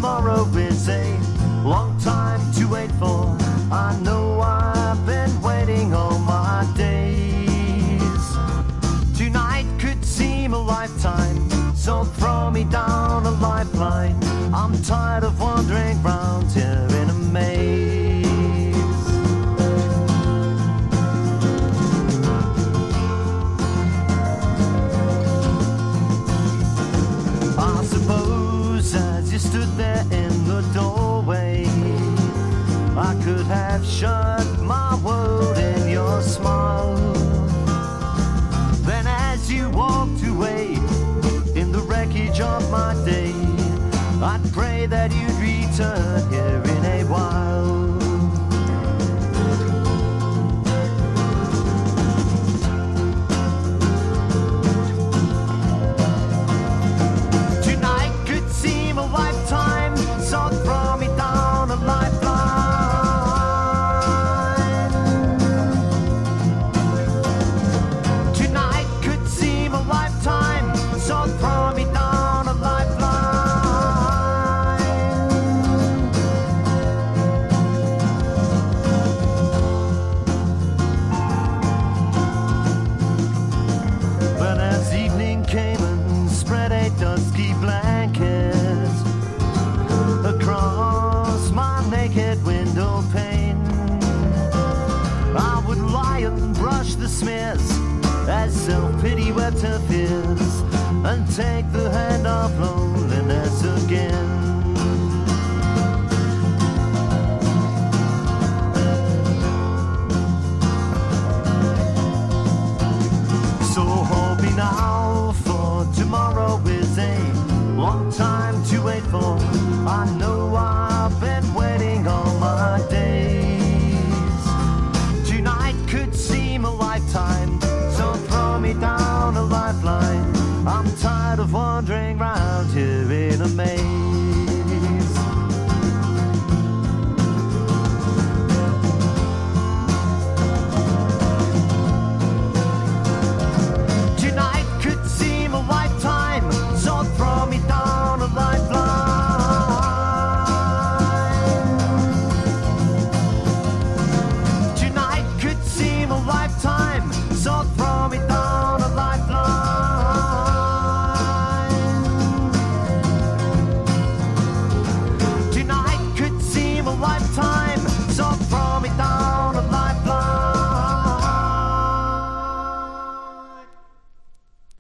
tomorrow is a long time to wait for. I know I've been waiting all my days. Tonight could seem a lifetime, so throw me down a lifeline. I'm tired of wandering round here in a maze. I suppose as you stood there in the doorway, I could have shut my world in your smile. Then as you walked away in the wreckage of my day, I'd pray that you'd return here in a while. Tonight could seem a lifetime, so throw me down a lifeline. Tonight could seem a lifetime, so throw me down a lifeline. But as evening came and spread a dusky blanket across my naked window pane, I would lie and brush the smears as self-pity wept her fears, and take the hand of loneliness again.